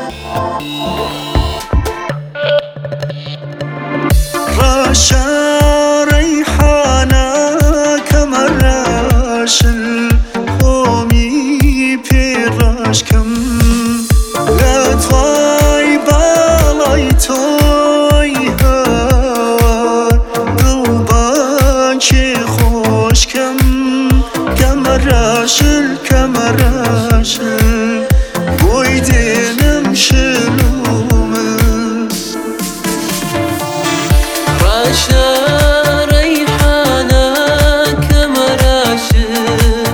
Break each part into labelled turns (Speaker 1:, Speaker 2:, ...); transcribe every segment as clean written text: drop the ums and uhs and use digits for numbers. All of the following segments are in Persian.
Speaker 1: راشا ريحانة كمراش الخومي بيراش كم لا تواي بالاي توي هار قلبانشي خوش كم كمراش الكمراش بويدينم شلومه
Speaker 2: راشا ريحانة كمراشد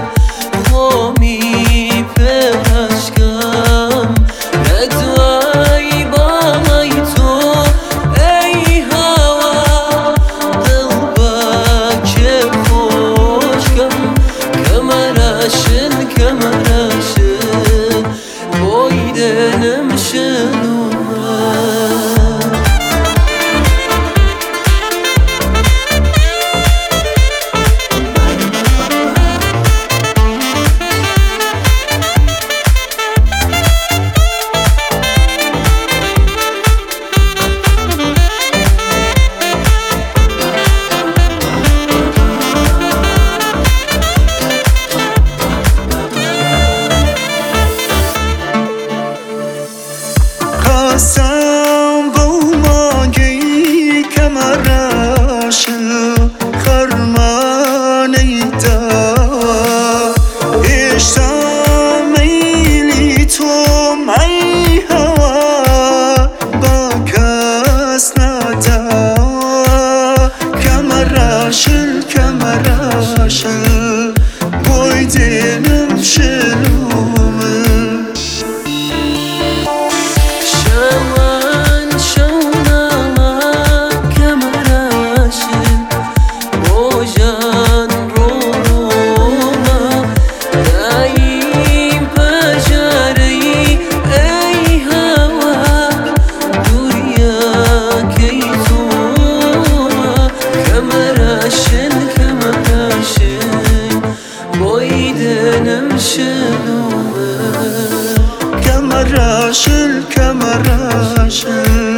Speaker 2: خومي براشكم ندواي بالايتو اي هوا قلبك خوشكم كمراشد كمراشد بويدنم شنومه
Speaker 1: قسم بوماگی کمراش خرمانی دا اشتامیلی تو می هوا با کس ندا کمراش کمراش بویدنم شلومه كمراش الكمراش